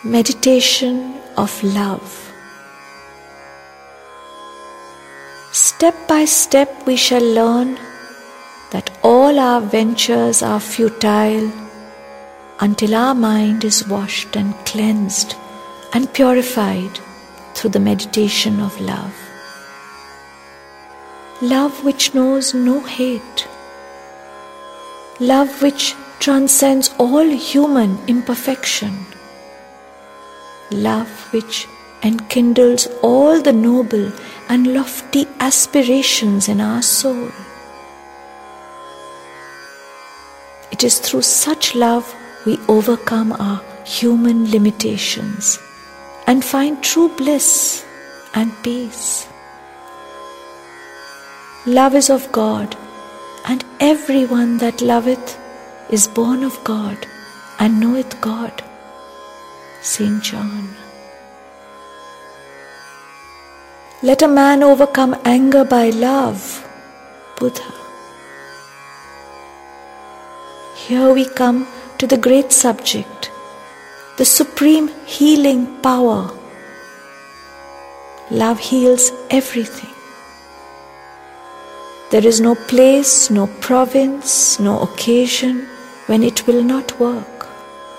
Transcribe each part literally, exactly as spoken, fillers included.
Meditation of love. Step by step we shall learn that all our ventures are futile until our mind is washed and cleansed and purified through the meditation of love. Love which knows no hate. Love which transcends all human imperfection. Love which enkindles all the noble and lofty aspirations in our soul. It is through such love we overcome our human limitations and find true bliss and peace. Love is of God, and everyone that loveth is born of God and knoweth God. Saint John. Let a man overcome anger by love. Buddha. Here we come to the great subject, the supreme healing power. Love heals everything. There is no place, no province, no occasion when it will not work.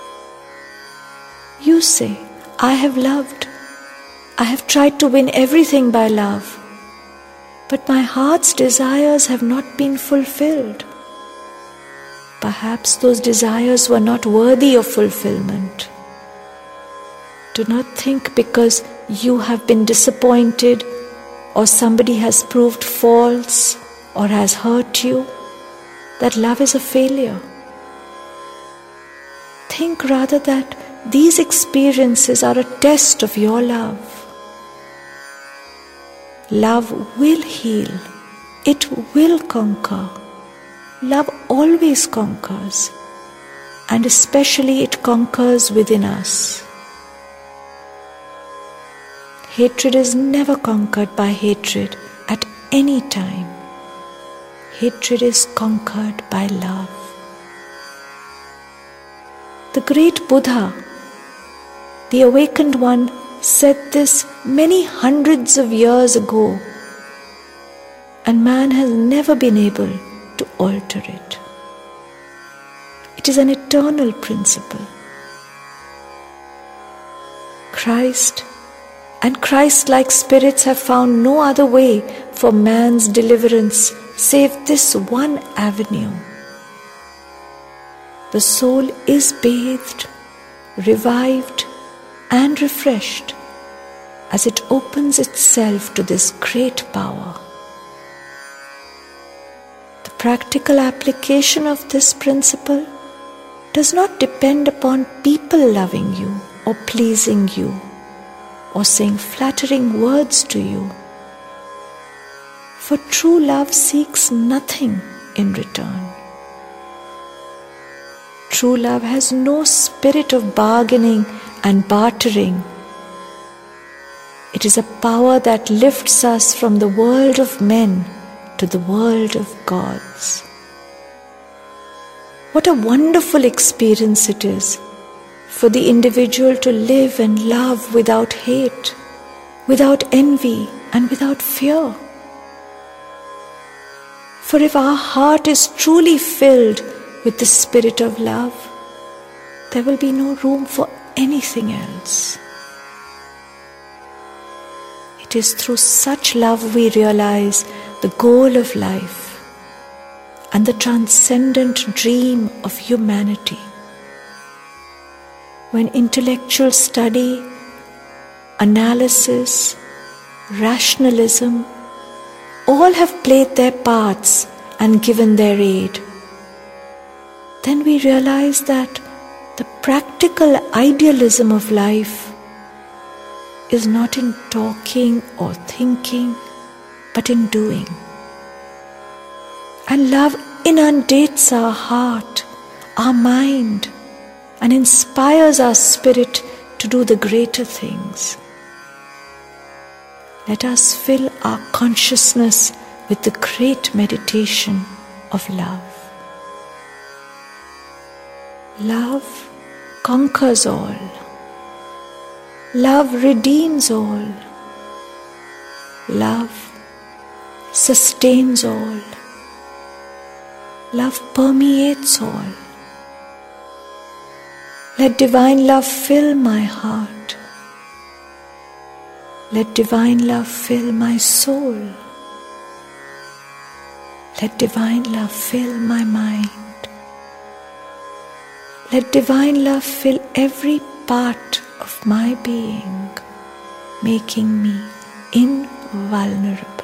You say, I have loved. I have tried to win everything by love, but my heart's desires have not been fulfilled. Perhaps those desires were not worthy of fulfillment. Do not think because you have been disappointed or somebody has proved false or has hurt you that love is a failure. Think rather that these experiences are a test of your love. Love will heal. It will conquer. Love always conquers, and especially it conquers within us. Hatred is never conquered by hatred at any time. Hatred is conquered by love. The great Buddha, the awakened one, said this many hundreds of years ago, and man has never been able to alter it. It is an eternal principle. Christ and Christ-like spirits have found no other way for man's deliverance save this one avenue. The soul is bathed, revived, and refreshed as it opens itself to this great power. The practical application of this principle does not depend upon people loving you or pleasing you or saying flattering words to you. For true love seeks nothing in return. True love has no spirit of bargaining and bartering. It is a power that lifts us from the world of men to the world of gods. What a wonderful experience it is for the individual to live and love without hate, without envy, and without fear. For if our heart is truly filled with the spirit of love, there will be no room for anything else. It is through such love we realize the goal of life and the transcendent dream of humanity. When intellectual study, analysis, rationalism, all have played their parts and given their aid, then we realize that the practical idealism of life is not in talking or thinking, but in doing. And love inundates our heart, our mind, and inspires our spirit to do the greater things. Let us fill our consciousness with the great meditation of love. Love conquers all. Love redeems all. Love sustains all. Love permeates all. Let divine love fill my heart. Let divine love fill my soul. Let divine love fill my mind. Let divine love fill every part of my being, making me invulnerable.